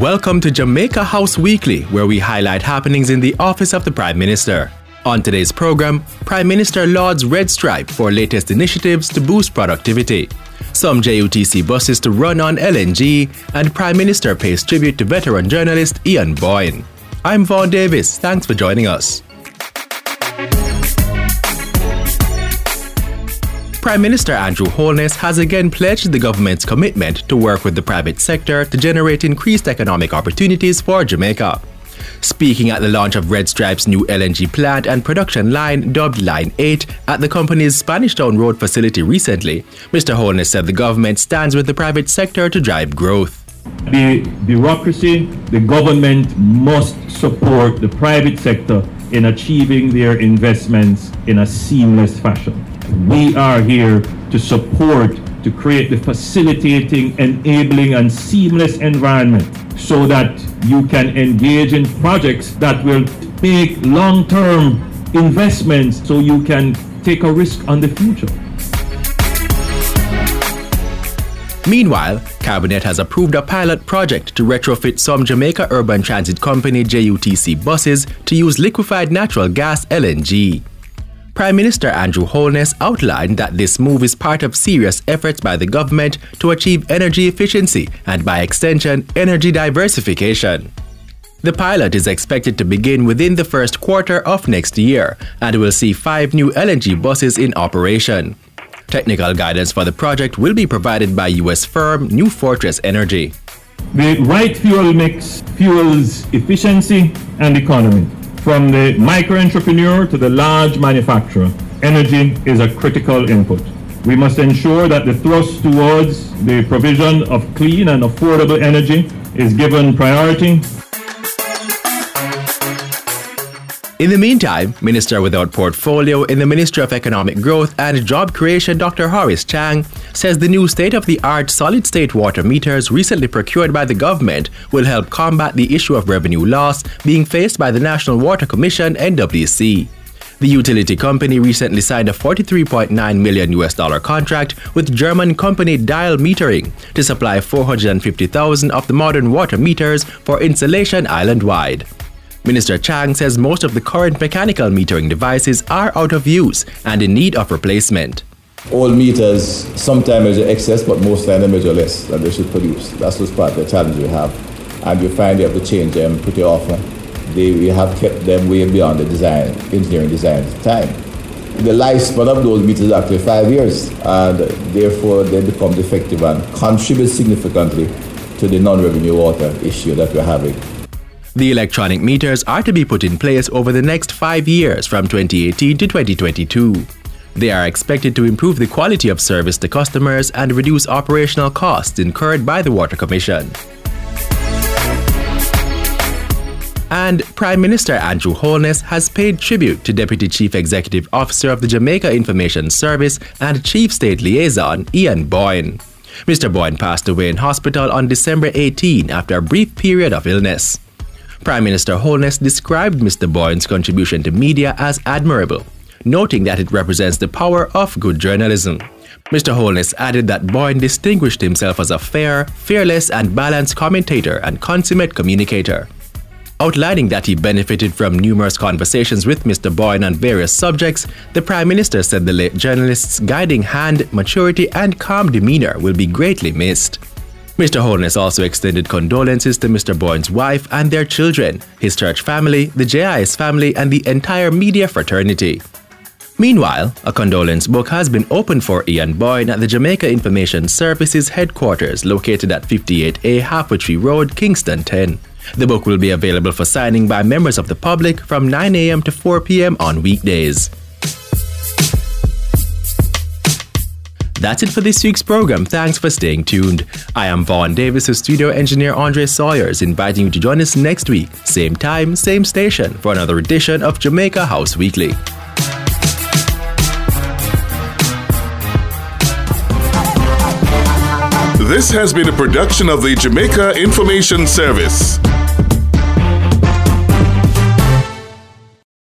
Welcome to Jamaica House Weekly, where we highlight happenings in the office of the Prime Minister. On today's program, Prime Minister lauds Red Stripe for latest initiatives to boost productivity. Some JUTC buses to run on LNG, and Prime Minister pays tribute to veteran journalist Ian Boyne. I'm Vaughn Davis. Thanks for joining us. Prime Minister Andrew Holness has again pledged the government's commitment to work with the private sector to generate increased economic opportunities for Jamaica. Speaking at the launch of Red Stripe's new LNG plant and production line, dubbed Line 8, at the company's Spanish Town Road facility recently, Mr. Holness said the government stands with the private sector to drive growth. The bureaucracy, the government must support the private sector in achieving their investments in a seamless fashion. We are here to support, to create the facilitating, enabling, and seamless environment so that you can engage in projects that will make long-term investments so you can take a risk on the future. Meanwhile, Cabinet has approved a pilot project to retrofit some Jamaica Urban Transit Company JUTC buses to use liquefied natural gas LNG. Prime Minister Andrew Holness outlined that this move is part of serious efforts by the government to achieve energy efficiency and, by extension, energy diversification. The pilot is expected to begin within the first quarter of next year and will see 5 new LNG buses in operation. Technical guidance for the project will be provided by U.S. firm New Fortress Energy. The right fuel mix fuels efficiency and economy. From the micro-entrepreneur to the large manufacturer, energy is a critical input. We must ensure that the thrust towards the provision of clean and affordable energy is given priority. In the meantime, Minister without portfolio in the Ministry of Economic Growth and Job Creation, Dr. Horace Chang, says the new state-of-the-art solid-state water meters recently procured by the government will help combat the issue of revenue loss being faced by the National Water Commission, NWC. The utility company recently signed a $43.9 million contract with German company Dial Metering to supply 450,000 of the modern water meters for installation island-wide. Minister Chang says most of the current mechanical metering devices are out of use and in need of replacement. All meters sometimes measure excess, but most times they measure less than they should produce. That's what's part of the challenge we have. And you find you have to change them pretty often. We have kept them way beyond the engineering design time. The lifespan of those meters is actually 5 years, and therefore they become defective and contribute significantly to the non-revenue water issue that we're having. The electronic meters are to be put in place over the next 5 years from 2018 to 2022. They are expected to improve the quality of service to customers and reduce operational costs incurred by the Water Commission. And Prime Minister Andrew Holness has paid tribute to Deputy Chief Executive Officer of the Jamaica Information Service and Chief State Liaison Ian Boyne. Mr. Boyne passed away in hospital on December 18 after a brief period of illness. Prime Minister Holness described Mr. Boyne's contribution to media as admirable, noting that it represents the power of good journalism. Mr. Holness added that Boyne distinguished himself as a fair, fearless, and balanced commentator and consummate communicator. Outlining that he benefited from numerous conversations with Mr. Boyne on various subjects, the Prime Minister said the late journalist's guiding hand, maturity, and calm demeanor will be greatly missed. Mr. Holness also extended condolences to Mr. Boyne's wife and their children, his church family, the JIS family, and the entire media fraternity. Meanwhile, a condolence book has been opened for Ian Boyne at the Jamaica Information Services headquarters located at 58A Halfway Tree Road, Kingston 10. The book will be available for signing by members of the public from 9 a.m. to 4 p.m. on weekdays. That's it for this week's program. Thanks for staying tuned. I am Vaughn Davis, with studio engineer Andre Sawyers, inviting you to join us next week, same time, same station, for another edition of Jamaica House Weekly. This has been a production of the Jamaica Information Service.